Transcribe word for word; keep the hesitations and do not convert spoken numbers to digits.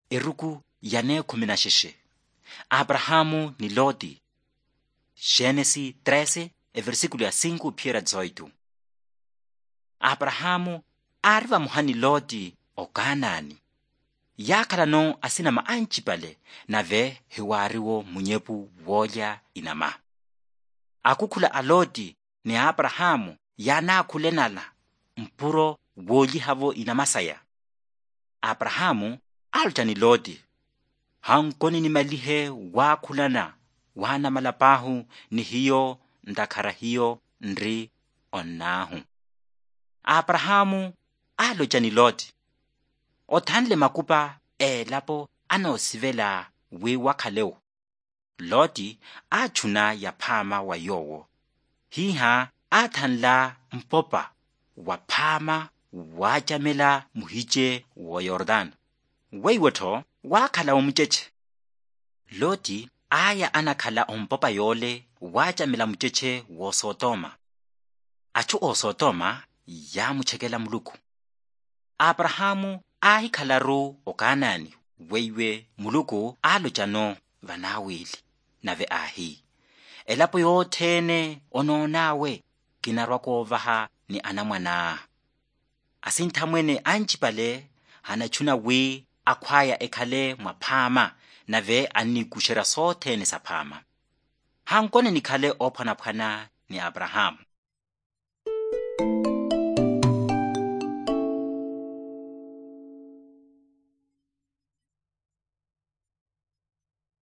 eruku yane kumi na shishe. Abrahamu ni Loti. Genesis trece, e versículo ya cinco piera dezoito. Abrahamu ariva muhani Loti o Kanaani. Yakhala no asina maanchi pale nave hiwariwo munyepu wolya inama. Akukhula a Loti ni Abrahamu yana akhulenala mpuro woli havo inamasaya. Abrahamu alja ni Loti. Hankoni ni malihe wakhulana wana malapahu ni hiyo ndakhara hiyo nri onahu. Abrahamu aloja ni Loti. Othanle makupa elapo anosivela we wakhaleo. Loti achuna ya phama wa yowo. Hiha athanla mpopa wa phama wajamela muhiche wa Yordan. Weiwetho wakhala umucheche. Loti aya anakhala ompopa yole wajamela mucheche wo Sodoma. Achu o Sodoma ya muchekela muluku. Abrahamu ahikhala ru o Kanaani weiwe muluku alojano vanawili nave ahi. Elapo yothene ononawe kinarwa kovaha ni anamwana. Asinthamwene anchipale hanachuna we akhwaya ekhale mwaphama nave anikushera sothene saphama. Hankone nikhale ophanaphana ni Abrahamu.